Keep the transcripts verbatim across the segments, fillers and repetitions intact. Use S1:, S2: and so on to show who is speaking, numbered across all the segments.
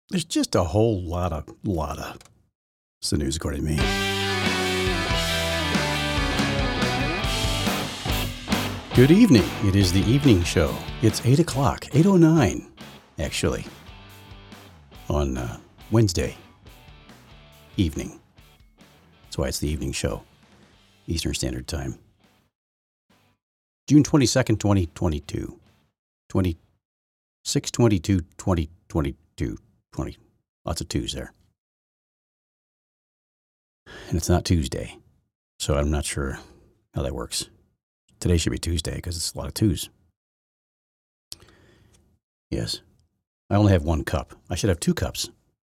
S1: There's just a whole lot of, lot of, it's the news according to me. Good evening. It is the evening show. It's eight o'clock, eight oh nine, actually, on uh, Wednesday evening. That's why it's the evening show, Eastern Standard Time. June twenty-second, twenty twenty-two. twenty-six twenty-two, twenty twenty-two. twenty. Lots of twos there. And it's not Tuesday, so I'm not sure how that works. Today should be Tuesday because it's a lot of twos. Yes. I only have one cup. I should have two cups.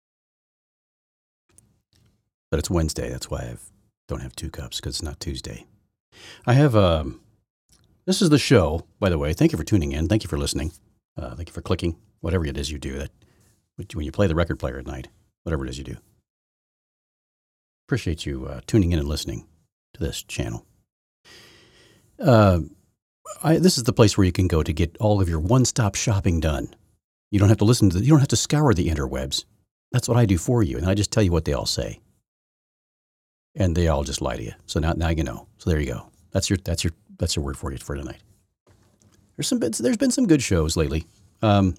S1: But it's Wednesday. That's why I don't have two cups, because it's not Tuesday. I have, um, this is the show, by the way. Thank you for tuning in. Thank you for listening. Uh, thank you for clicking, whatever it is you do. That when you play the record player at night, whatever it is you do. Appreciate you uh, tuning in and listening to this channel. Uh, I, this is the place where you can go to get all of your one-stop shopping done. You don't have to listen to, the, you don't have to scour the interwebs. That's what I do for you, and I just tell you what they all say. And they all just lie to you. So now, now you know. So there you go. That's your, that's your, that's your word for you for tonight. There's some bits, there's been some good shows lately. Um,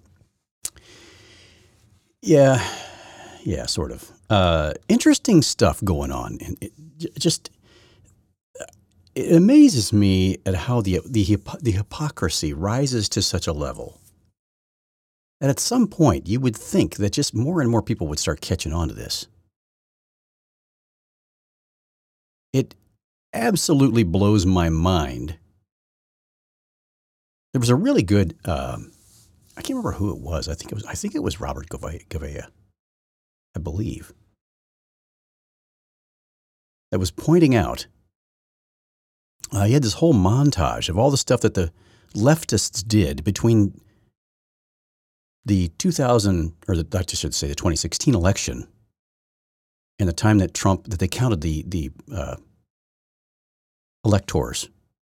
S1: yeah, yeah, sort of. Uh, interesting stuff going on. And it just, it amazes me at how the, the, the hypocrisy rises to such a level. And at some point, you would think that just more and more people would start catching on to this. It absolutely blows my mind. There was a really good, um, I can't remember who it was. I think it was, I think it was Robert Gouveia, I believe, that was pointing out, uh, he had this whole montage of all the stuff that the leftists did between the two thousand, or the, I should say the twenty sixteen election and the time that Trump, that they counted the, the uh, electors.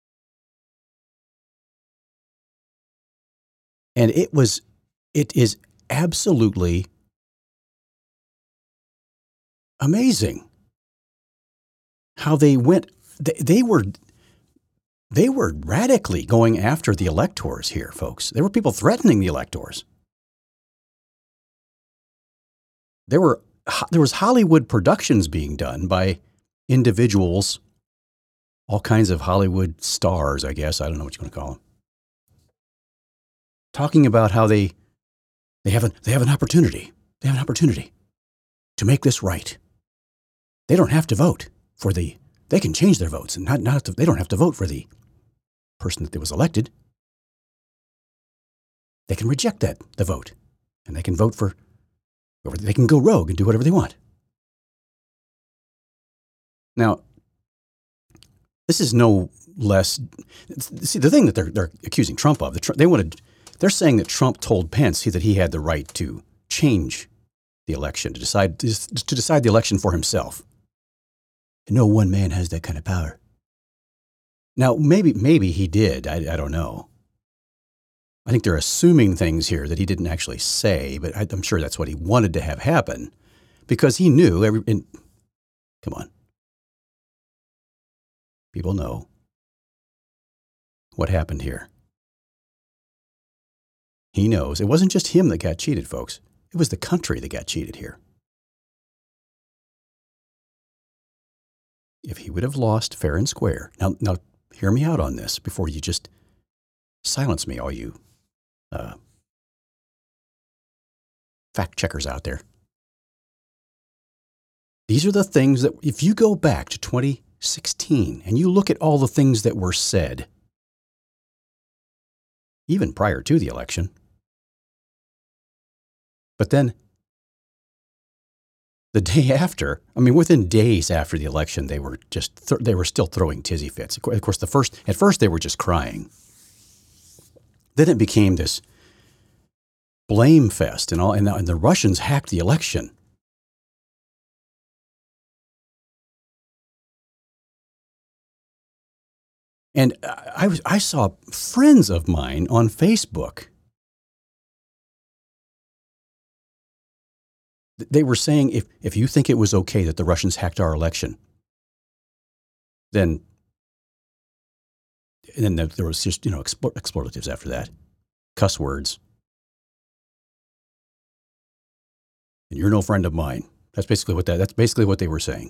S1: And it was, it is absolutely amazing how they went, they, they were, they were radically going after the electors here, folks. There were people threatening the electors. There were, there was Hollywood productions being done by individuals, all kinds of Hollywood stars, I guess. I don't know what you're going to call them. Talking about how they, they have, a, they have an opportunity. They have an opportunity to make this right. They don't have to vote for the, they can change their votes and not, not to, they don't have to vote for the person that was elected. They can reject that, the vote, and they can vote for, or they can go rogue and do whatever they want. Now, this is no less, see, the thing that they're, they're accusing Trump of, the, they wanted, they're saying that Trump told Pence that he had the right to change the election, to decide, to decide the election for himself. And no one man has that kind of power. Now, maybe, maybe he did. I, I don't know. I think they're assuming things here that he didn't actually say, but I, I'm sure that's what he wanted to have happen because he knew every, and, come on. People know what happened here. He knows. It wasn't just him that got cheated, folks. It was the country that got cheated here. If he would have lost fair and square. Now, now hear me out on this before you just silence me, all you uh, fact checkers out there. These are the things that, if you go back to twenty sixteen and you look at all the things that were said, even prior to the election, but then the day after, I mean, within days after the election, they were just, th- they were still throwing tizzy fits. Of course, the first, at first they were just crying. Then it became this blame fest and all, and the, and the Russians hacked the election. And I was, I saw friends of mine on Facebook They were saying if, if you think it was okay that the Russians hacked our election, then and then there was just, you know, expl- expletives after that, cuss words. And you're no friend of mine. That's basically what that, that's basically what they were saying.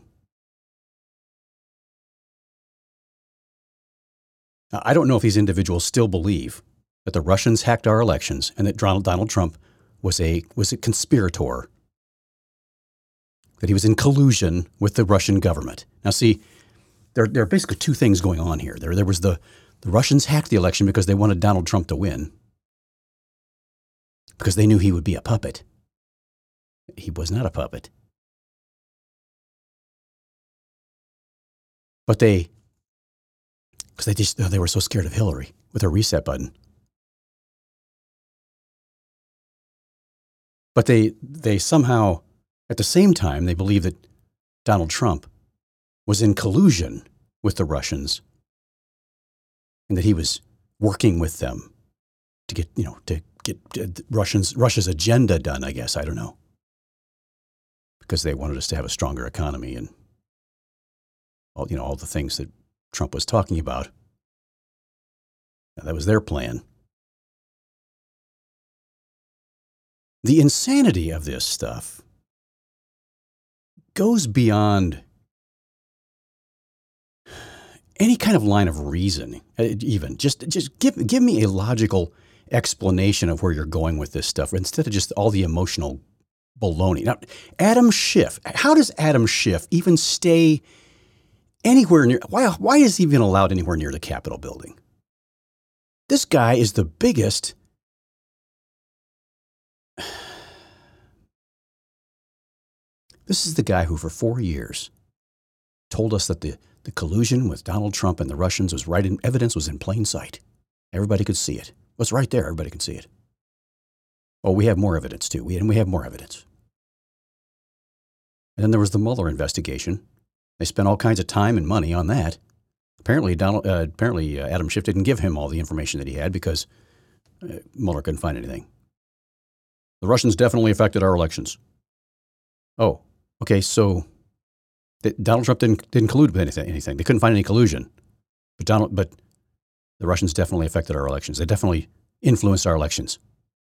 S1: Now, I don't know if these individuals still believe that the Russians hacked our elections and that Donald, Donald Trump was a, was a conspirator, that he was in collusion with the Russian government. Now, see, there, there are basically two things going on here. There, there was the, the Russians hacked the election because they wanted Donald Trump to win, because they knew he would be a puppet. He was not a puppet. But they, because they just, they were so scared of Hillary with her reset button. But they, they somehow, at the same time, they believe that Donald Trump was in collusion with the Russians and that he was working with them to get, you know, to get Russians, Russia's agenda done, I guess. I don't know. Because they wanted us to have a stronger economy and all, you know, all the things that Trump was talking about. That was their plan. The insanity of this stuff goes beyond any kind of line of reason, even. Just, just give, give me a logical explanation of where you're going with this stuff instead of just all the emotional baloney. Now, Adam Schiff, how does Adam Schiff even stay anywhere near, why, why is he even allowed anywhere near the Capitol building? This guy is the biggest This is the guy who for four years told us that the, the collusion with Donald Trump and the Russians was right in, evidence was in plain sight. Everybody could see it. It was right there. Everybody can see it. Oh, we have more evidence too. We, and we have more evidence. And then there was the Mueller investigation. They spent all kinds of time and money on that. Apparently, Donald, uh, apparently uh, Adam Schiff didn't give him all the information that he had because uh, Mueller couldn't find anything. The Russians definitely affected our elections. Oh, okay, so that Donald Trump didn't didn't collude with anything. Anything. They couldn't find any collusion, but Donald, but the Russians definitely affected our elections. They definitely influenced our elections.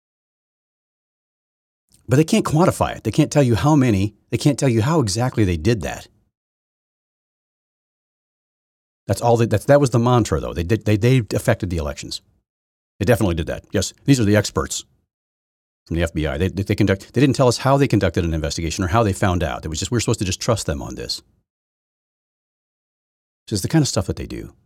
S1: But they can't quantify it. They can't tell you how many. They can't tell you how exactly they did that. That's all. They, that's that was the mantra, though. They did. They they affected the elections. They definitely did that. Yes, these are the experts from the F B I. They, they, they conduct. They didn't tell us how they conducted an investigation or how they found out. It was just we we're supposed to just trust them on this. This is the kind of stuff that they do.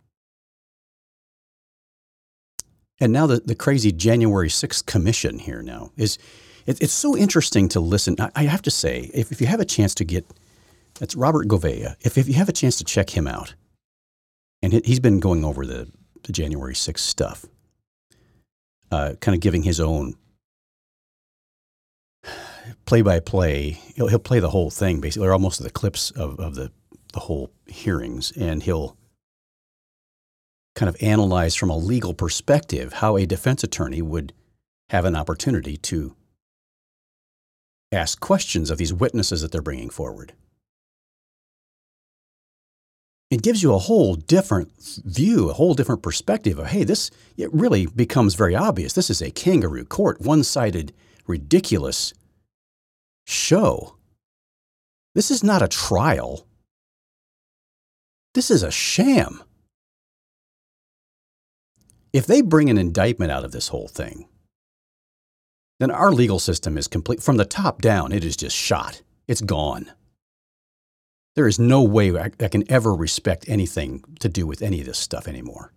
S1: And now the, the crazy January sixth commission here now is, it, it's so interesting to listen. I, I have to say, if, if you have a chance to get, that's Robert Gouveia, if, if you have a chance to check him out, and he, he's been going over the, the January sixth stuff, uh, kind of giving his own play-by-play. He'll, he'll play the whole thing, basically, or almost the clips of, of the, the whole hearings, and he'll kind of analyze from a legal perspective how a defense attorney would have an opportunity to ask questions of these witnesses that they're bringing forward. It gives you a whole different view, a whole different perspective of, hey, this, it really becomes very obvious. This is a kangaroo court, one-sided, ridiculous show. This is not a trial. This is a sham. If they bring an indictment out of this whole thing, then our legal system is complete. From the top down, it is just shot. It's gone. There is no way I, I can ever respect anything to do with any of this stuff anymore.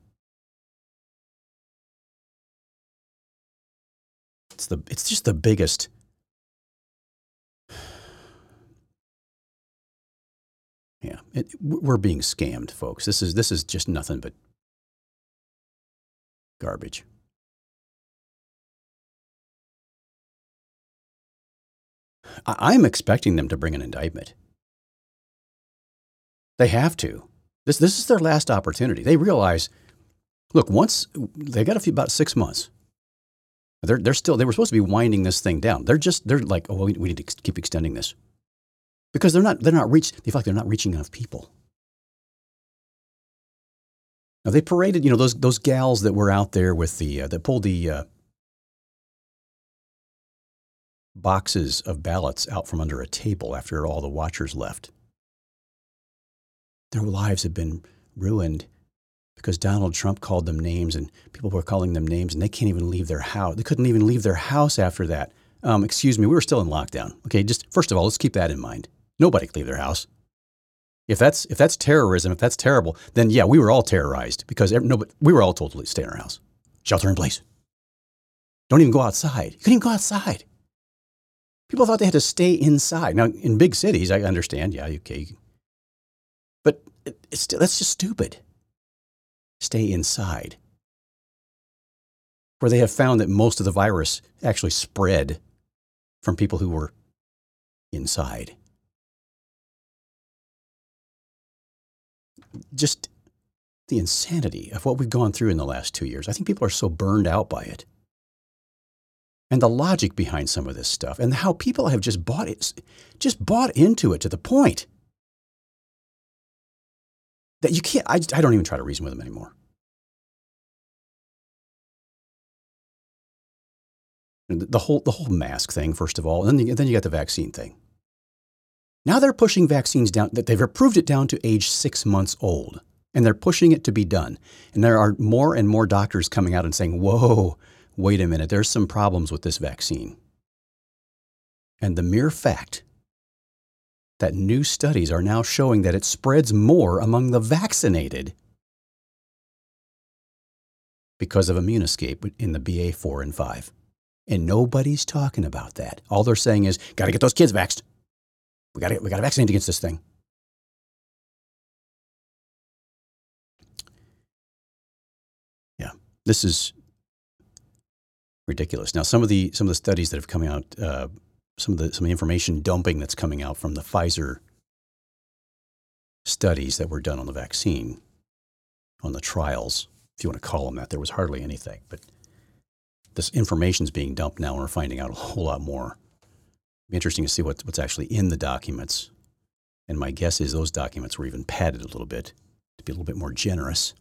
S1: It's the, it's just the biggest. Yeah, it, we're being scammed, folks. This is, this is just nothing but garbage. I'm expecting them to bring an indictment. They have to. This, this is their last opportunity. They realize, look, once they got a few, about six months. They're they're still they were supposed to be winding this thing down. They're just they're like, oh, well, we, we need to ex- keep extending this because they're not they're not reach. They feel like they're not reaching enough people. Now they paraded, you know, those those gals that were out there with the uh, that pulled the uh, boxes of ballots out from under a table after all the watchers left. Their lives have been ruined because Donald Trump called them names and people were calling them names and they can't even leave their house. They couldn't even leave their house after that. Um, excuse me, we were still in lockdown. Okay, just first of all, let's keep that in mind. Nobody could leave their house. If that's if that's terrorism, if that's terrible, then yeah, we were all terrorized because every, no, but we were all told to stay in our house. Shelter in place. Don't even go outside. You couldn't even go outside. People thought they had to stay inside. Now, in big cities, I understand, yeah, okay. But it, it's, that's just stupid. Stay inside. Where they have found that most of the virus actually spread from people who were inside. Just the insanity of what we've gone through in the last two years. I think people are so burned out by it. And the logic behind some of this stuff and how people have just bought it, just bought into it to the point that you can't, I, I don't even try to reason with them anymore. And the whole, the whole mask thing, first of all, and then you, then you got the vaccine thing. Now they're pushing vaccines down, that they've approved it down to age six months old, and they're pushing it to be done. And there are more and more doctors coming out and saying, whoa, wait a minute, there's some problems with this vaccine. And the mere fact that new studies are now showing that it spreads more among the vaccinated because of immune escape in the B A four and five. And nobody's talking about that. All they're saying is, got to get those kids vaxxed. We got to we got to vaccinate against this thing. Yeah, this is ridiculous. Now, some of the some of the studies that have come out, uh, some of the some of the information dumping that's coming out from the Pfizer studies that were done on the vaccine, on the trials, if you want to call them that, there was hardly anything. But this information is being dumped now, and we're finding out a whole lot more. It'll be interesting to see what, what's actually in the documents. And my guess is those documents were even padded a little bit to be a little bit more generous.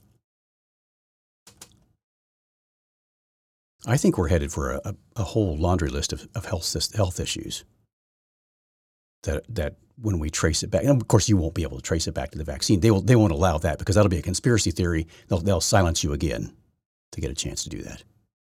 S1: I think we're headed for a, a, a whole laundry list of, of health health issues that that when we trace it back, and of course you won't be able to trace it back to the vaccine. They will they won't allow that because that'll be a conspiracy theory. They'll they'll silence you again to get a chance to do that.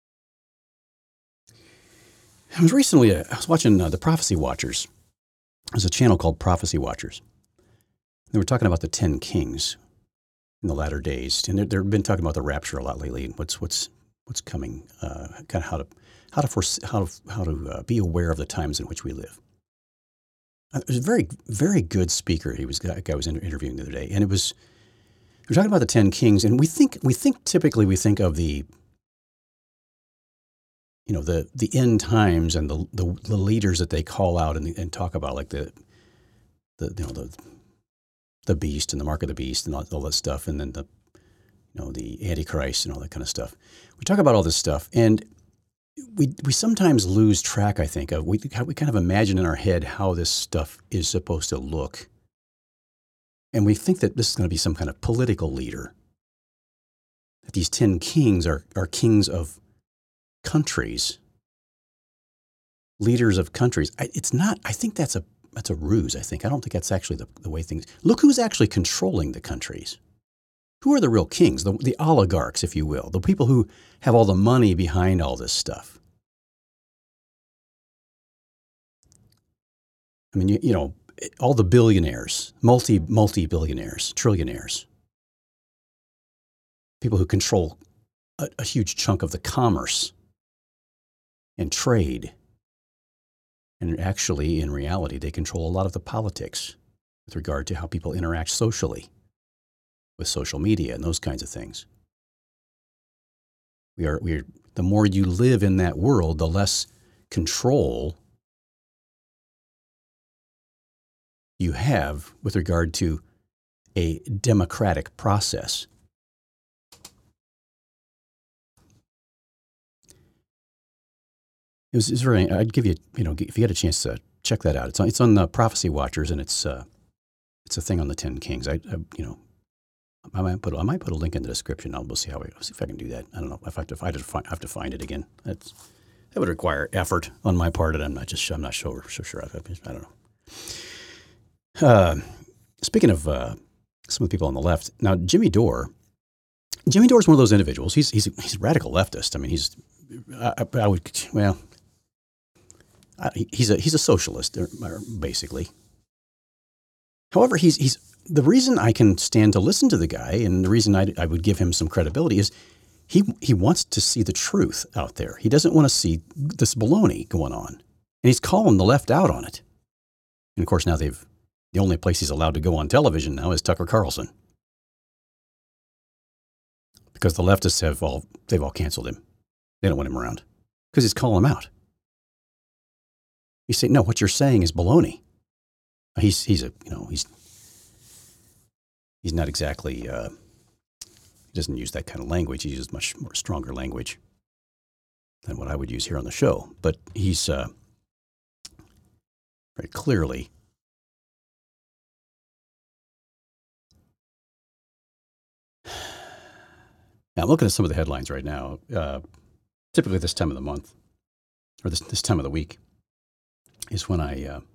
S1: I was recently uh, I was watching uh, the Prophecy Watchers. There's a channel called Prophecy Watchers. They were talking about the ten kings in the latter days, and they've been talking about the rapture a lot lately. And what's what's what's coming, uh, kind of how to how to force, how to how to uh, be aware of the times in which we live. Uh, it was a very very good speaker. He was a guy I was interviewing the other day, and it was we were talking about the ten kings, and we think we think typically we think of the you know the the end times and the the, the leaders that they call out and, and talk about, like the the you know the the beast and the mark of the beast and all, all that stuff, and then the you know the Antichrist and all that kind of stuff. We talk about all this stuff, and we we sometimes lose track, I think, of we how we kind of imagine in our head how this stuff is supposed to look, and we think that this is going to be some kind of political leader. That these ten kings are are kings of countries, leaders of countries. I, it's not. I think that's a that's a ruse. I think I don't think that's actually the, the way things. Look who's actually controlling the countries. Who are the real kings? The, the oligarchs, if you will, the people who have all the money behind all this stuff. I mean, you, you know, all the billionaires, multi multi billionaires, trillionaires, people who control a, a huge chunk of the commerce and trade. And actually, in reality, they control a lot of the politics with regard to how people interact socially with social media and those kinds of things. We are, we are, the more you live in that world, the less control you have with regard to a democratic process. It was, it was very. I'd give you, you know, if you get a chance to check that out. It's on, it's on the Prophecy Watchers, and it's uh, it's a thing on the Ten Kings. I, I you know, I might put I might put a link in the description. I'll we'll see how I, I'll see if I can do that. I don't know if I have to. I have to find, I have to find it again. That's that would require effort on my part, and I'm not just I'm not sure so sure. I, I don't know. Uh, speaking of uh, some of the people on the left, now Jimmy Dore. Jimmy Dore is one of those individuals. He's he's he's a radical leftist. I mean, he's I, I would well. He's a he's a socialist, basically. However, he's he's the reason I can stand to listen to the guy, and the reason I, I would give him some credibility is he he wants to see the truth out there. He doesn't want to see this baloney going on, and he's calling the left out on it. And of course, now they've the only place he's allowed to go on television now is Tucker Carlson, because the leftists have all they've all canceled him. They don't want him around because he's calling them out. You say, no, what you're saying is baloney. He's he's a you know he's he's not exactly uh, he doesn't use that kind of language. He uses much more stronger language than what I would use here on the show. But he's uh, very clearly now I'm looking at some of the headlines right now. Uh, typically, this time of the month or this this time of the week is when I uh,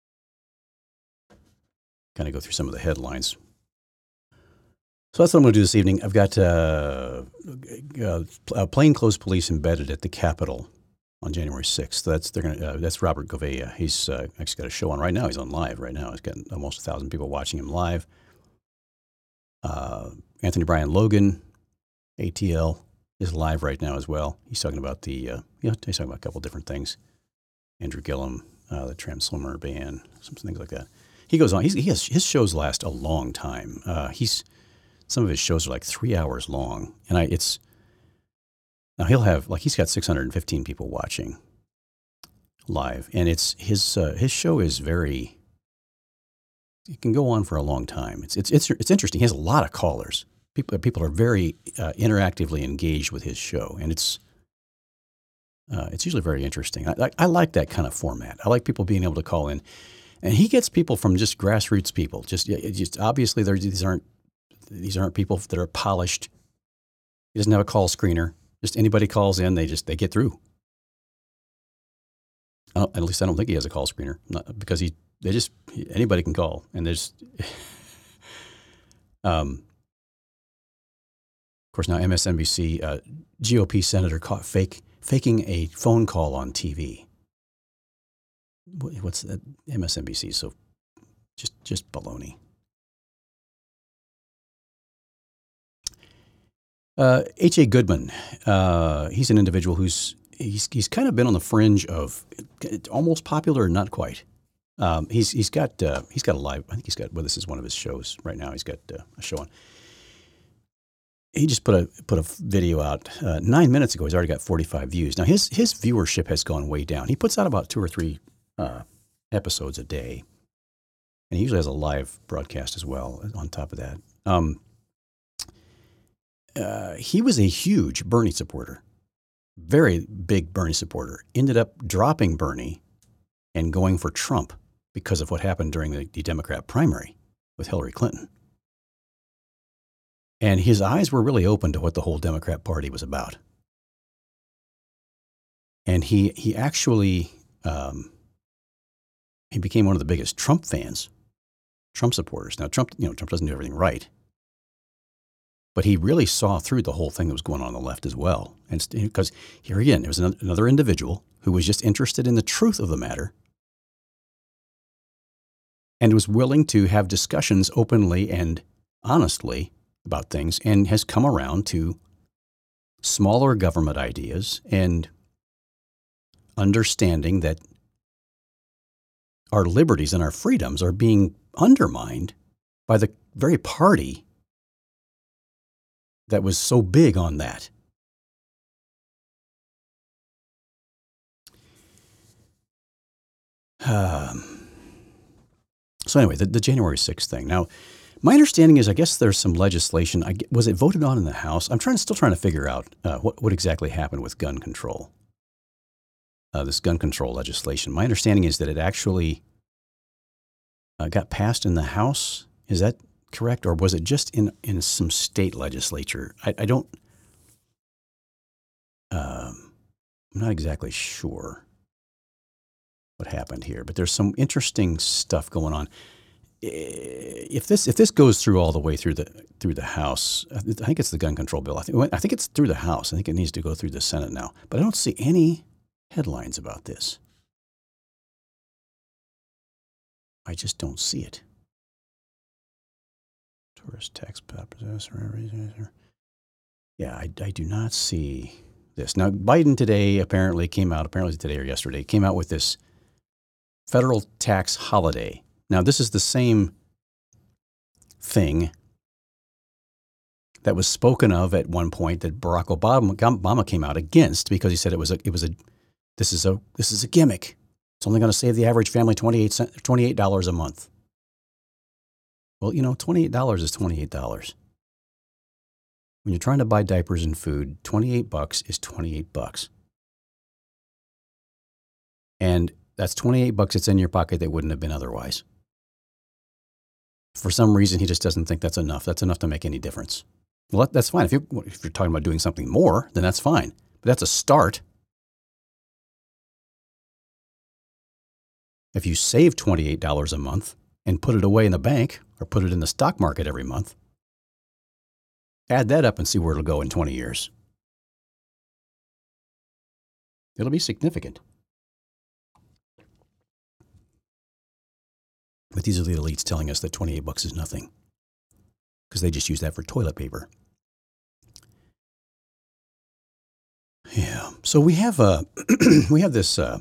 S1: kind of go through some of the headlines. So that's what I'm going to do this evening. I've got uh, uh, uh, plainclothes police embedded at the Capitol on January sixth. That's they're going. Uh, that's Robert Gouveia. He's uh, actually got a show on right now. He's on live right now. He's got almost a thousand people watching him live. Uh, Anthony Brian Logan, A T L, is live right now as well. He's talking about the. Uh, you know, he's talking about a couple different things. Andrew Gillum. Uh, the Transformer Band, some things like that. He goes on. He's, he has his shows last a long time. Uh, he's some of his shows are like three hours long, and I it's now he'll have like he's got six hundred fifteen people watching live, and it's his uh, his show is very. It can go on for a long time. It's it's it's it's interesting. He has a lot of callers. People people are very uh, interactively engaged with his show, and it's. Uh, it's usually very interesting. I, I, I like that kind of format. I like people being able to call in, and he gets people from just grassroots people. Just, just obviously, these aren't these aren't people that are polished. He doesn't have a call screener. Just anybody calls in, they just they get through. I don't, at least I don't think he has a call screener, not, because he they just anybody can call, and there's. um, of course, now M S N B C uh, G O P senator caught fake. Faking a phone call on T V. What's that? M S N B C. So just just baloney. Uh, H A. Goodman. Uh, he's an individual who's he's he's kind of been on the fringe of almost popular, not quite. Um, he's he's got uh, he's got a live. I think he's got. Well, this is one of his shows right now. He's got uh, a show on. He just put a put a video out uh, nine minutes ago. He's already got forty-five views. Now his his viewership has gone way down. He puts out about two or three uh, episodes a day, and he usually has a live broadcast as well. On top of that, um, uh, he was a huge Bernie supporter, very big Bernie supporter. Ended up dropping Bernie and going for Trump because of what happened during the, the Democrat primary with Hillary Clinton. And his eyes were really open to what the whole Democrat Party was about. And he he actually um, he became one of the biggest Trump fans, Trump supporters. Now Trump, you know, Trump doesn't do everything right, but he really saw through the whole thing that was going on on the left as well. And because here again, there was another individual who was just interested in the truth of the matter, and was willing to have discussions openly and honestly about things, and has come around to smaller government ideas and understanding that our liberties and our freedoms are being undermined by the very party that was so big on that. Um, so anyway, the, the January sixth thing. Now, my understanding is, I guess there's some legislation. I, was it voted on in the House? I'm trying, still trying to figure out uh, what, what exactly happened with gun control. uh, this gun control legislation. My understanding is that it actually uh, got passed in the House. Is that correct? Or was it just in, in some state legislature? I, I don't, um, I'm not exactly sure what happened here, but there's some interesting stuff going on. If this if this goes through all the way through the through the House, I think it's the gun control bill. I think I think it's through the House. I think it needs to go through the Senate now. But I don't see any headlines about this. I just don't see it. Tourist tax purposes. Yeah, I, I do not see this. Now, Biden today apparently came out, apparently today or yesterday, came out with this federal tax holiday. Now, this is the same thing that was spoken of at one point that Barack Obama, Obama came out against because he said it was a, it was a, this is a, this is a gimmick. It's only going to save the average family twenty-eight dollars a month. Well, you know, twenty-eight dollars is twenty-eight dollars. When you're trying to buy diapers and food, twenty-eight bucks is twenty-eight bucks. And that's twenty-eight bucks that's in your pocket that wouldn't have been otherwise. For some reason, he just doesn't think that's enough. That's enough to make any difference. Well, that's fine. If, you, if you're talking about doing something more, then that's fine. But that's a start. If you save twenty-eight dollars a month and put it away in the bank or put it in the stock market every month, add that up and see where it'll go in twenty years. It'll be significant. But these are the elites telling us that twenty-eight bucks is nothing because they just use that for toilet paper. Yeah. So we have uh, we have this. Uh,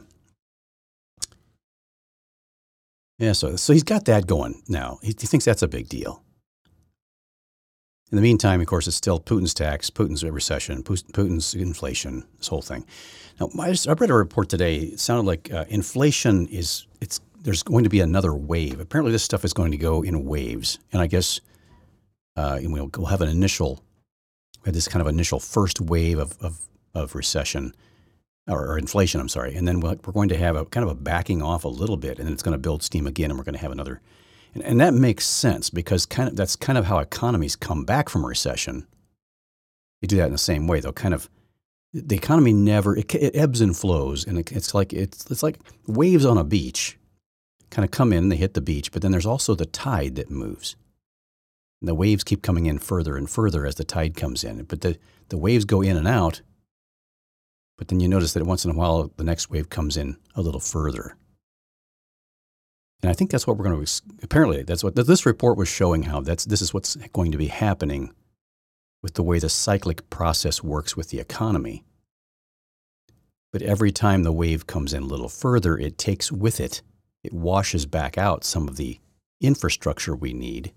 S1: yeah. So so he's got that going now. He, he thinks that's a big deal. In the meantime, of course, it's still Putin's tax, Putin's recession, Putin's inflation, this whole thing. Now, I, just, I read a report today. It sounded like uh, inflation is it's. There's going to be another wave. Apparently, this stuff is going to go in waves. And I guess uh, we'll, we'll have an initial, we had this kind of initial first wave of, of, of recession, or, or inflation, I'm sorry. And then we're going to have a kind of a backing off a little bit, and then it's going to build steam again, and we're going to have another. And, and that makes sense because kind of that's kind of how economies come back from a recession. They do that in the same way. They'll kind of, the economy never, it, it ebbs and flows, and it, it's like it's it's like waves on a beach. Kind of come in, they hit the beach, but then there's also the tide that moves. And the waves keep coming in further and further as the tide comes in. But the, the waves go in and out, but then you notice that once in a while, the next wave comes in a little further. And I think that's what we're going to, apparently, that's what this report was showing, how that's this is what's going to be happening with the way the cyclic process works with the economy. But every time the wave comes in a little further, it takes with it It washes back out some of the infrastructure we need.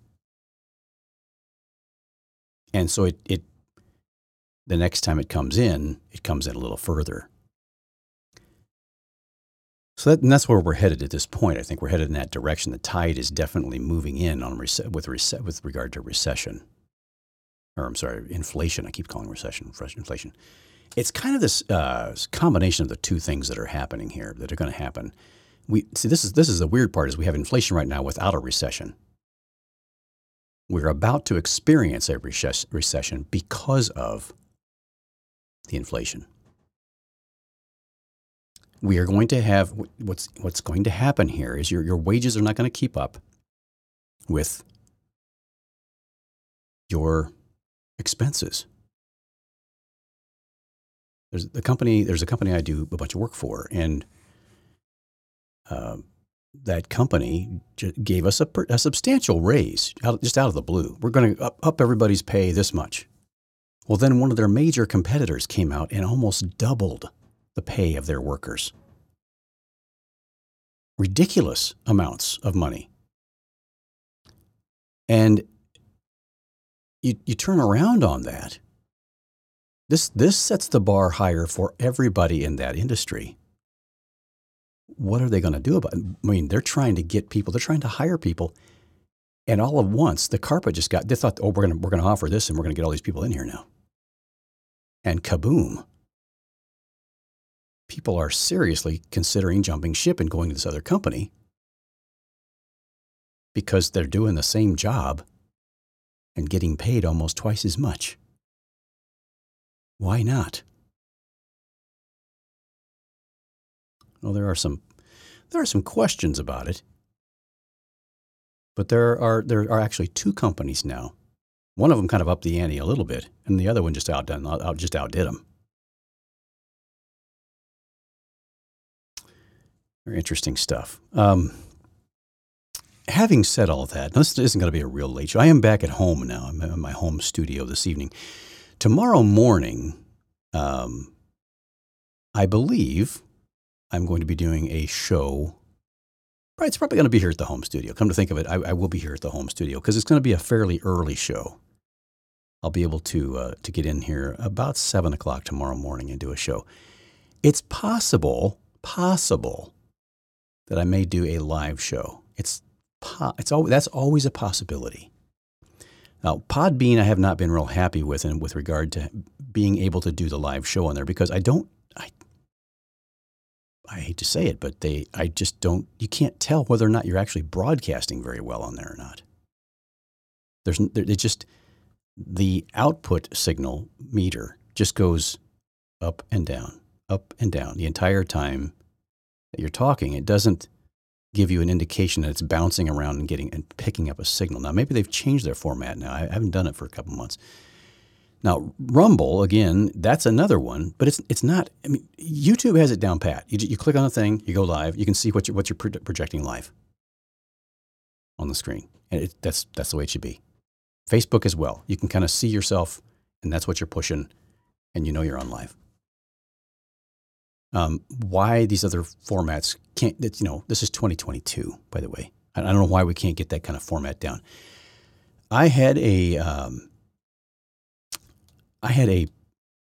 S1: And so it, it the next time it comes in, it comes in a little further. So that, and that's where we're headed at this point. I think we're headed in that direction. The tide is definitely moving in on rece- with rece- with regard to recession. Or I'm sorry, inflation. I keep calling recession fresh inflation. It's kind of this uh, combination of the two things that are happening here, that are going to happen. We see this is this is the weird part, is we have inflation right now without a recession. We're about to experience a recess- recession because of the inflation. We are going to have what's what's going to happen here is your your wages are not going to keep up with your expenses. There's a company. There's a company I do a bunch of work for, and uh, that company j- gave us a, per, a substantial raise, out, just out of the blue. We're going to up, up everybody's pay this much. Well, then one of their major competitors came out and almost doubled the pay of their workers. Ridiculous amounts of money. And you you turn around on that. This this sets the bar higher for everybody in that industry. What are they going to do about it? I mean, they're trying to get people, they're trying to hire people. And all at once, the carpet just got, they thought, oh, we're going to we're going to offer this and we're going to get all these people in here now. And kaboom. people are seriously considering jumping ship and going to this other company because they're doing the same job and getting paid almost twice as much. Why not? Well, there are some there are some questions about it, but there are there are actually two companies now. One of them kind of upped the ante a little bit, and the other one just outdone out, just outdid them. Very interesting stuff. Um, having said all that, this isn't going to be a real late show. I am back at home now. I'm in my home studio this evening. Tomorrow morning, um, I believe I'm going to be doing a show. Right, it's probably going to be here at the home studio. Come to think of it, I, I will be here at the home studio because it's going to be a fairly early show. I'll be able to uh, to get in here about seven o'clock tomorrow morning and do a show. It's possible, possible that I may do a live show. It's po- it's always, that's always a possibility. Now, Podbean I have not been real happy with, and with regard to being able to do the live show on there because I don't. I I hate to say it, but they I just don't. You can't tell whether or not you're actually broadcasting very well on there or not. There's there, it just. The output signal meter just goes up and down, up and down the entire time that you're talking. It doesn't give you an indication that it's bouncing around and getting and picking up a signal. Now, maybe they've changed their format now. I haven't done it for a couple months. Now, Rumble, again, that's another one, but it's it's not. I mean, YouTube has it down pat. You, you click on a thing, you go live, you can see what you're, what you're pro- projecting live on the screen. And it, that's that's the way it should be. Facebook as well. You can kind of see yourself, and that's what you're pushing, and you know you're on live. Um, why these other formats can't, you know, this is twenty twenty-two, by the way. I don't know why we can't get that kind of format down. I had a, um, I had a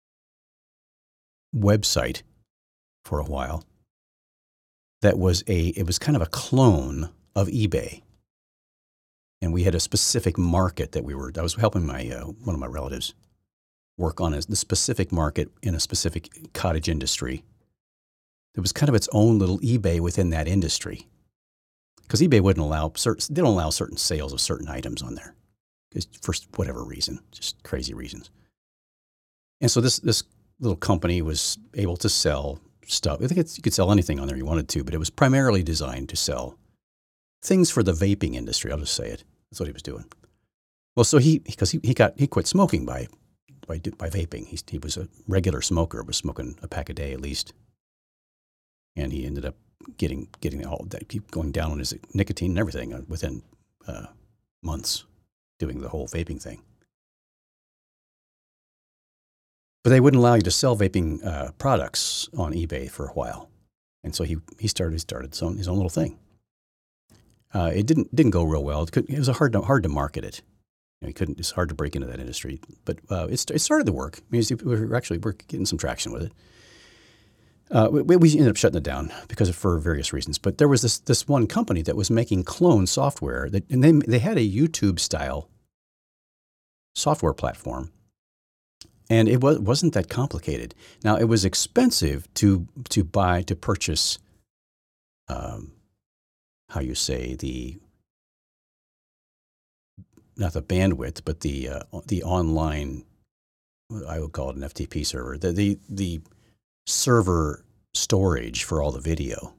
S1: website for a while that was a, it was kind of a clone of eBay. And we had a specific market that we were, I was helping my, uh, one of my relatives work on a, the specific market in a specific cottage industry. It was kind of its own little eBay within that industry. Because eBay wouldn't allow, certain, they don't allow certain sales of certain items on there. For whatever reason, just crazy reasons. And so this, this little company was able to sell stuff. I think it's, you could sell anything on there you wanted to, but it was primarily designed to sell things for the vaping industry. I'll just say it. That's what he was doing. Well, so he, because he, he got, he quit smoking by, by, by vaping. He, he was a regular smoker, was smoking a pack a day at least. And he ended up getting, getting all that, keep going down on his nicotine and everything within uh, months doing the whole vaping thing. But they wouldn't allow you to sell vaping uh, products on eBay for a while. And so he, he started, he started his own, his own little thing. Uh, it didn't didn't go real well. It, could, it was a hard to, hard to market it. You know, you couldn't. It's hard to break into that industry. But uh, it, it started to work. I mean, we were actually we're getting some traction with it. Uh, we, we ended up shutting it down because of, for various reasons. But there was this this one company that was making clone software that, and they they had a YouTube style software platform, and it was wasn't that complicated. Now it was expensive to to buy to purchase. Um, how you say the, not the bandwidth, but the, uh, the online, I would call it an F T P server, the, the, the server storage for all the video.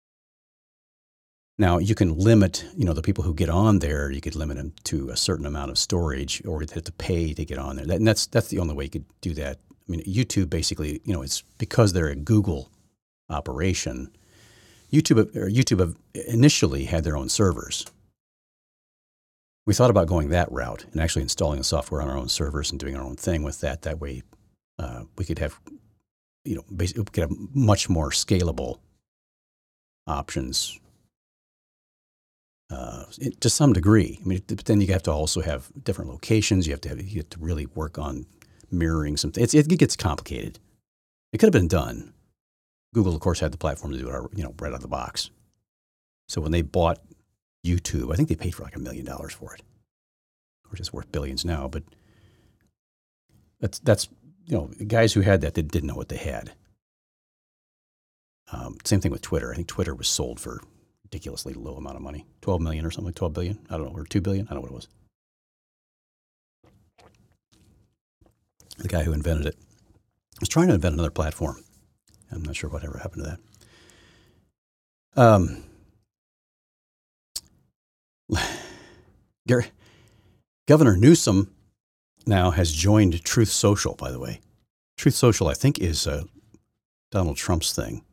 S1: Now you can limit, you know, the people who get on there, you could limit them to a certain amount of storage, or you'd have to pay to get on there. That, and that's, that's the only way you could do that. I mean, YouTube basically, you know, it's because they're a Google operation. YouTube, or YouTube initially had their own servers. We thought about going that route and actually installing the software on our own servers and doing our own thing with that. That way, uh, we could have, you know, basically we could have much more scalable options uh, it, to some degree. I mean, but then you have to also have different locations. You have to have, you have to really work on mirroring something. It's, it gets complicated. It could have been done. Google, of course, had the platform to do it, you know, right out of the box. So when they bought YouTube, I think they paid for like a million dollars for it. Of course, it's worth billions now, but that's, that's, you know, the guys who had that, they didn't know what they had. Um, same thing with Twitter. I think Twitter was sold for a ridiculously low amount of money, twelve million or something, like twelve billion. I don't know, or two billion. I don't know what it was. The guy who invented it was trying to invent another platform. I'm not sure whatever happened to that. Um, Governor Newsom now has joined Truth Social, by the way. Truth Social, I think, is uh, Donald Trump's thing.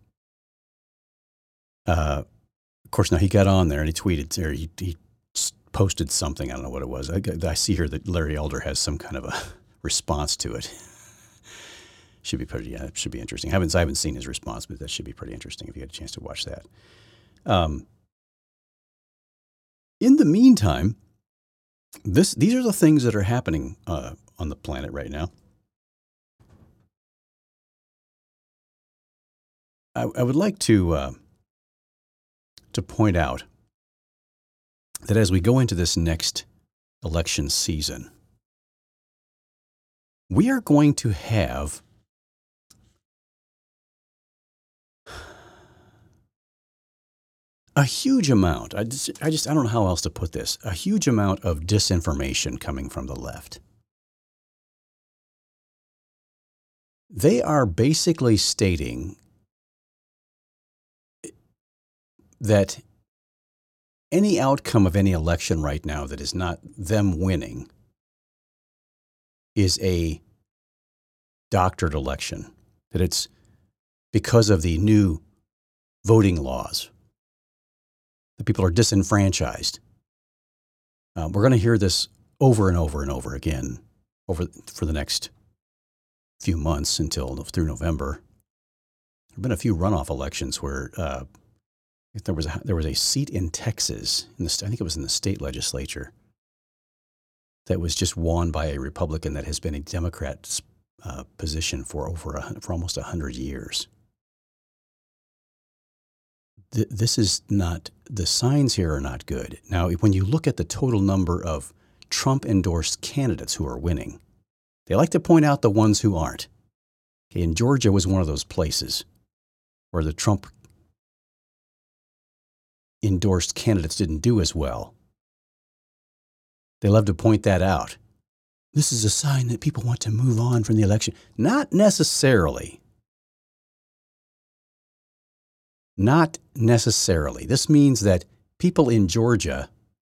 S1: Uh, of course, now he got on there and he tweeted, or he, he posted something. I don't know what it was. I, I see here that Larry Elder has some kind of a response to it. Should be pretty, yeah, it should be interesting. I haven't, I haven't seen his response, but that should be pretty interesting if you had a chance to watch that. Um, in the meantime, this these are the things that are happening uh, on the planet right now. I, I would like to uh, to point out that as we go into this next election season, we are going to have a huge amount. I just, I just, I don't know how else to put this. A huge amount of disinformation coming from the left. They are basically stating that any outcome of any election right now that is not them winning is a doctored election, that it's because of the new voting laws. The people are disenfranchised. Uh, we're going to hear this over and over and over again over for the next few months until through November. There have been a few runoff elections where uh, there was a, there was a seat in Texas, in the, I think it was in the state legislature, that was just won by a Republican that has been a Democrat's uh, position for over a, for almost a hundred years. This is not, the signs here are not good. Now, when you look at the total number of Trump-endorsed candidates who are winning, they like to point out the ones who aren't. Okay, and Georgia was one of those places where the Trump-endorsed candidates didn't do as well. They love to point that out. This is a sign that people want to move on from the election. Not necessarily. Not necessarily. This means that people in Georgia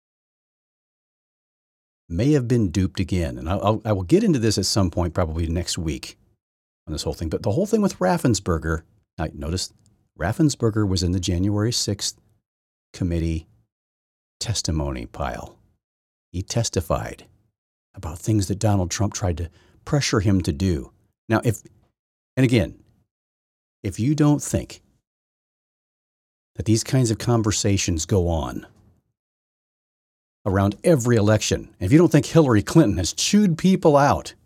S1: may have been duped again. And I'll, I will get into this at some point, probably next week, on this whole thing. But the whole thing with Raffensperger, now notice Raffensperger was in the January sixth committee testimony pile. He testified about things that Donald Trump tried to pressure him to do. Now, if, and again, if you don't think that these kinds of conversations go on around every election, and if you don't think Hillary Clinton has chewed people out,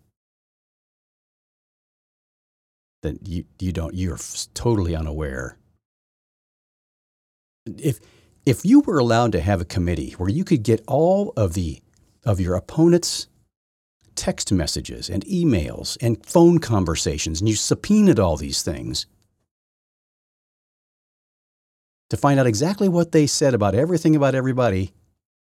S1: then you, you don't, you're totally unaware. If, if you were allowed to have a committee where you could get all of the, of your opponent's text messages and emails and phone conversations, and you subpoenaed all these things to find out exactly what they said about everything about everybody,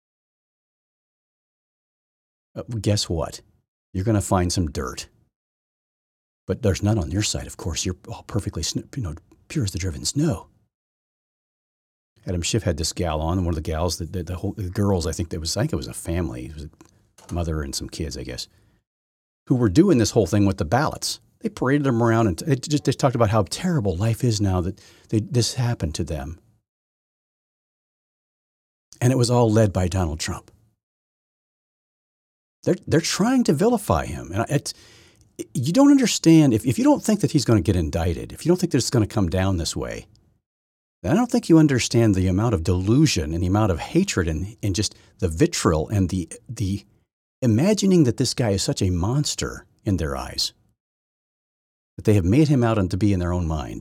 S1: uh, guess what? You're going to find some dirt. But there's none on your side, of course. You're all perfectly, you know, pure as the driven snow. Adam Schiff had this gal on, one of the gals, the, the, the whole the girls, I think, that was, I think it was a family, it was a mother and some kids, I guess, who were doing this whole thing with the ballots. They paraded them around and they just they talked about how terrible life is now that they, this happened to them. And it was all led by Donald Trump. They're, they're trying to vilify him. And it's, you don't understand, if, if you don't think that he's going to get indicted, if you don't think that it's going to come down this way, then I don't think you understand the amount of delusion and the amount of hatred and, and just the vitriol and the, the imagining that this guy is such a monster in their eyes, that they have made him out to be in their own mind.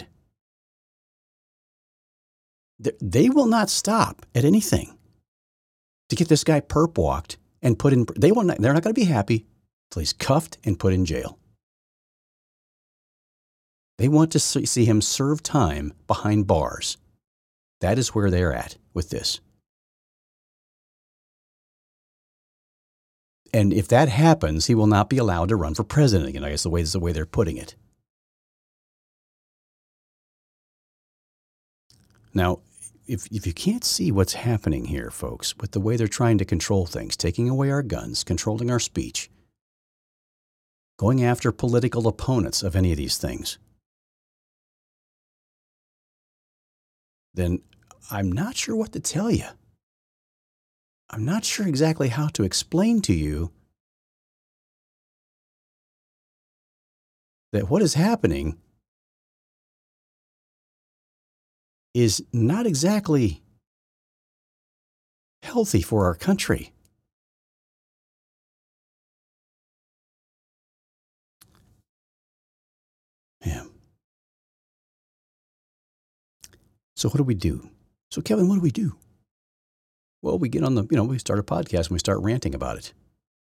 S1: They, they will not stop at anything to get this guy perp walked and put in. They will not, they're not going to be happy until he's cuffed and put in jail. They want to see him serve time behind bars. That is where they're at with this. And if that happens, he will not be allowed to run for president again. I guess the way is the way they're putting it. Now, if if you can't see what's happening here, folks, with the way they're trying to control things, taking away our guns, controlling our speech, going after political opponents of any of these things, then I'm not sure what to tell you. I'm not sure exactly how to explain to you that what is happening is not exactly healthy for our country. Yeah. So what do we do? So Kevin, what do we do? Well, we get on the, you know, we start a podcast and we start ranting about it.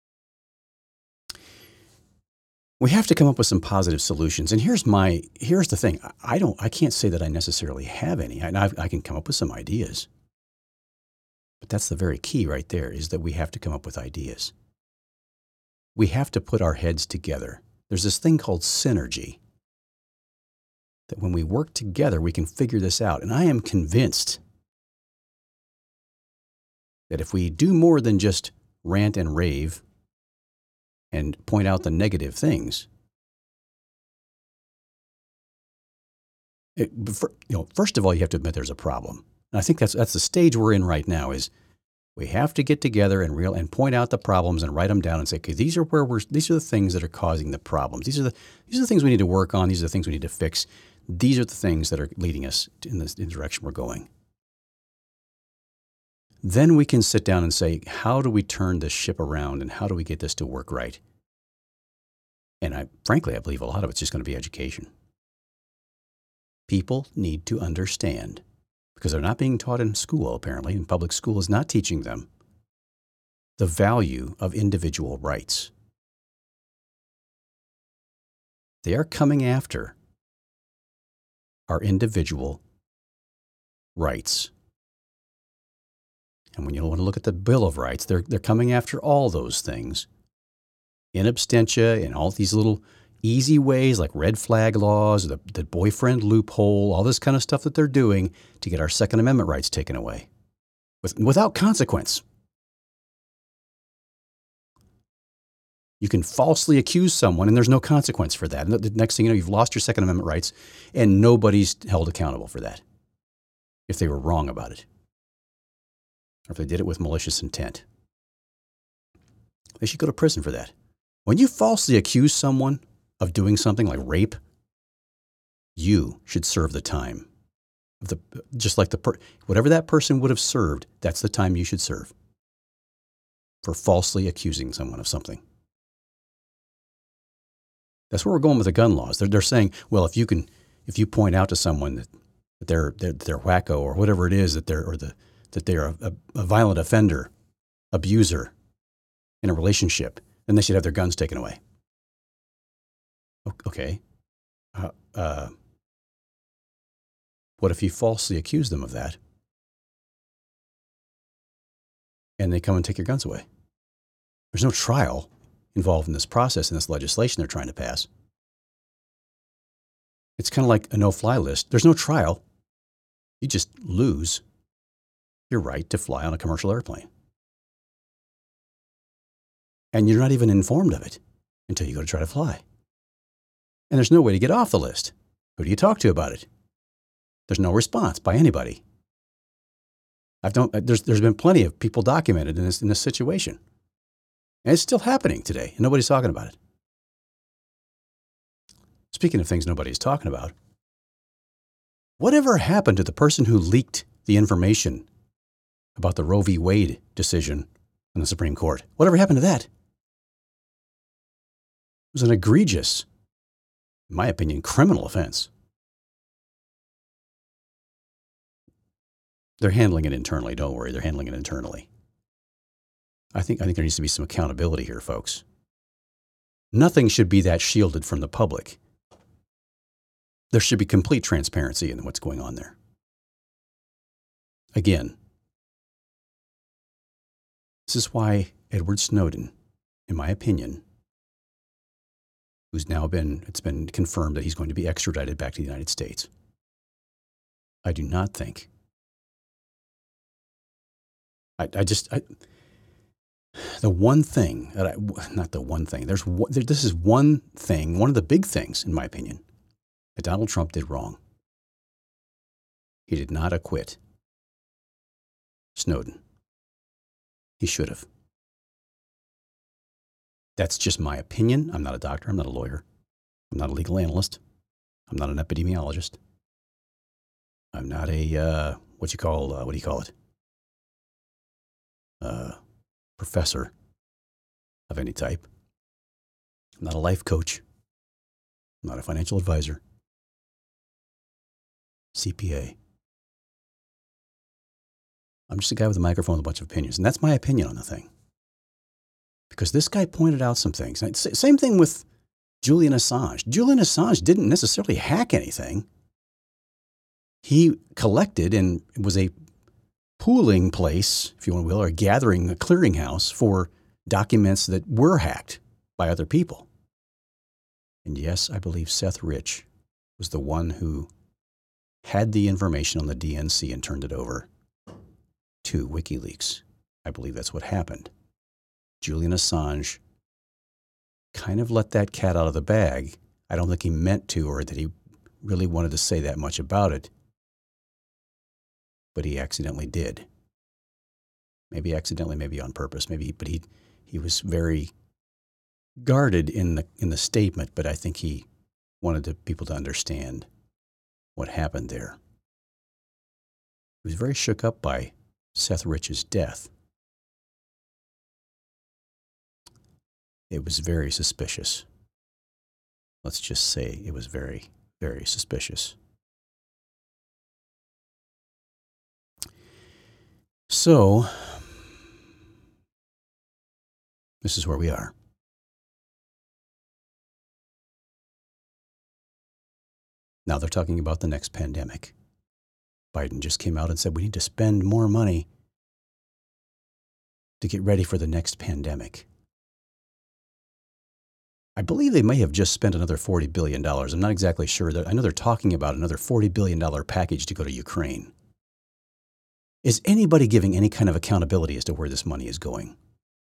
S1: We have to come up with some positive solutions. And here's my, here's the thing. I don't, I can't say that I necessarily have any. I, I can come up with some ideas. But that's the very key right there, is that we have to come up with ideas. We have to put our heads together. There's this thing called synergy, that when we work together, we can figure this out. And I am convinced that if we do more than just rant and rave and point out the negative things, it, you know, first of all, you have to admit there's a problem. And I think that's that's the stage we're in right now. Is we have to get together and real and point out the problems and write them down and say, okay, these are where we're. These are the things that are causing the problems. These are the these are the things we need to work on. These are the things we need to fix. These are the things that are leading us in the, in the direction we're going. Then we can sit down and say, how do we turn this ship around and how do we get this to work right? And I, frankly, I believe a lot of it's just going to be education. People need to understand, because they're not being taught in school, apparently, and public school is not teaching them the value of individual rights. They are coming after our individual rights. And when you want to look at the Bill of Rights, they're, they're coming after all those things in absentia, and all these little easy ways like red flag laws, the, the boyfriend loophole, all this kind of stuff that they're doing to get our Second Amendment rights taken away with, without consequence. You can falsely accuse someone and there's no consequence for that. And the next thing you know, you've lost your Second Amendment rights and nobody's held accountable for that if they were wrong about it, or if they did it with malicious intent. They should go to prison for that. When you falsely accuse someone of doing something like rape, you should serve the time. Of the, just like the per, whatever that person would have served, that's the time you should serve for falsely accusing someone of something. That's where we're going with the gun laws. They're, they're saying, well, if you can, if you point out to someone that, that they're, they're, they're wacko or whatever it is that they're, or the, that they're a, a, a violent offender, abuser in a relationship, then they should have their guns taken away. Okay. Uh, uh, what if you falsely accuse them of that and they come and take your guns away? There's no trial involved in this process, in this legislation they're trying to pass. It's kind of like a no-fly list. There's no trial. You just lose your right to fly on a commercial airplane. And you're not even informed of it until you go to try to fly. And there's no way to get off the list. Who do you talk to about it? There's no response by anybody. I've don't, there's, there's been plenty of people documented in this, in this situation. And it's still happening today, and nobody's talking about it. Speaking of things nobody's talking about, whatever happened to the person who leaked the information about the Roe v. Wade decision in the Supreme Court? Whatever happened to that? It was an egregious, in my opinion, criminal offense. They're handling it internally. Don't worry, they're handling it internally. I think, I think there needs to be some accountability here, folks. Nothing should be that shielded from the public. There should be complete transparency in what's going on there. Again, this is why Edward Snowden, in my opinion, who's now been, it's been confirmed that he's going to be extradited back to the United States. I do not think, I, I just, I, the one thing that I, not the one thing, there's, there, this is one thing, one of the big things, in my opinion, that Donald Trump did wrong. He did not acquit Snowden. He should have. That's just my opinion. I'm not a doctor. I'm not a lawyer. I'm not a legal analyst. I'm not an epidemiologist. I'm not a, uh, what you call, uh, what do you call it? Uh, professor of any type. I'm not a life coach. I'm not a financial advisor. C P A. I'm just a guy with a microphone with a bunch of opinions. And that's my opinion on the thing. Because this guy pointed out some things. Same thing with Julian Assange. Julian Assange didn't necessarily hack anything. He collected and was a pooling place, if you want to will, or a gathering, a clearinghouse for documents that were hacked by other people. And yes, I believe Seth Rich was the one who had the information on the D N C and turned it over to WikiLeaks. I believe that's what happened. Julian Assange kind of let that cat out of the bag. I don't think he meant to, or that he really wanted to say that much about it. But he accidentally did. Maybe accidentally, maybe on purpose, maybe, but he, he was very guarded in the, in the statement, but I think he wanted to, people to understand what happened there. He was very shook up by Seth Rich's death. It was very suspicious. Let's just say it was very, very suspicious. So, this is where we are. Now they're talking about the next pandemic. Biden just came out and said we need to spend more money to get ready for the next pandemic. I believe they may have just spent another forty billion dollars. I'm not exactly sure. I know they're talking about another forty billion dollars package to go to Ukraine. Is anybody giving any kind of accountability as to where this money is going?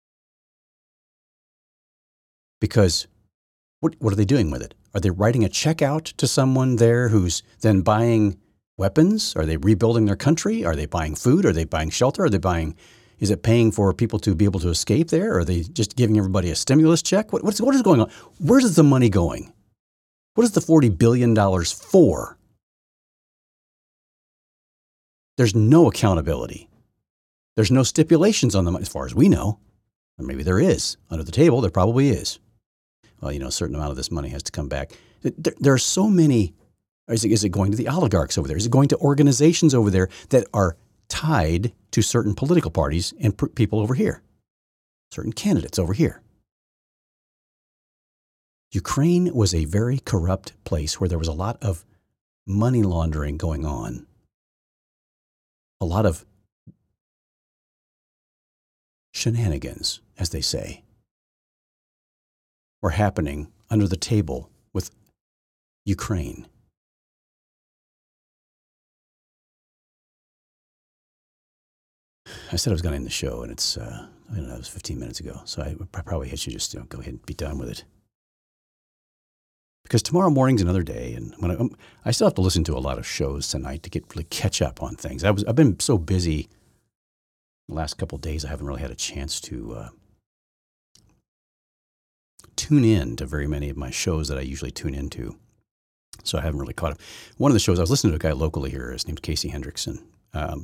S1: Because what, what are they doing with it? Are they writing a check out to someone there who's then buying weapons? Are they rebuilding their country? Are they buying food? Are they buying shelter? Are they buying, is it paying for people to be able to escape there? Are they just giving everybody a stimulus check? What, what's, what is going on? Where's the money going? What is the forty billion dollars for? There's no accountability. There's no stipulations on them as far as we know. Or maybe there is. Under the table, there probably is. Well, you know, a certain amount of this money has to come back. There, there are so many. Is it, is it going to the oligarchs over there? Is it going to organizations over there that are tied to certain political parties and pr- people over here? Certain candidates over here. Ukraine was a very corrupt place where there was a lot of money laundering going on. A lot of shenanigans, as they say, were happening under the table with Ukraine. I said I was going to end the show, and it's, uh, I don't know, it was fifteen minutes ago, so I probably should just, you know, go ahead and be done with it. Because tomorrow morning's another day, and when I, um, I still have to listen to a lot of shows tonight to get really catch up on things. I was, I've been so busy the last couple of days, I haven't really had a chance to uh, tune in to very many of my shows that I usually tune into. So I haven't really caught up. One of the shows, I was listening to a guy locally here, his name's Casey Hendrickson. Um,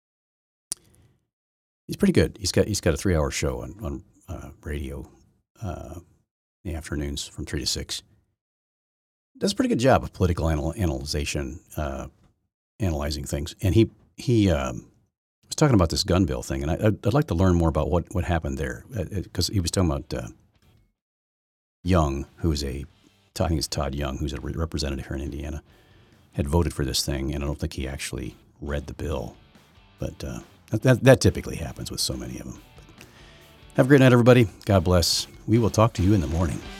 S1: he's pretty good. He's got he's got a three-hour show on, on uh, radio uh, in the afternoons from three to six. Does a pretty good job of political anal- analyzation, uh, analyzing things. And he he um, was talking about this gun bill thing, and I, I'd, I'd like to learn more about what, what happened there, because he was talking about uh, Young, who's a, I think it's Todd Young, who's a re- representative here in Indiana, had voted for this thing, and I don't think he actually read the bill. But uh, that, that typically happens with so many of them. Have a great night, everybody. God bless. We will talk to you in the morning.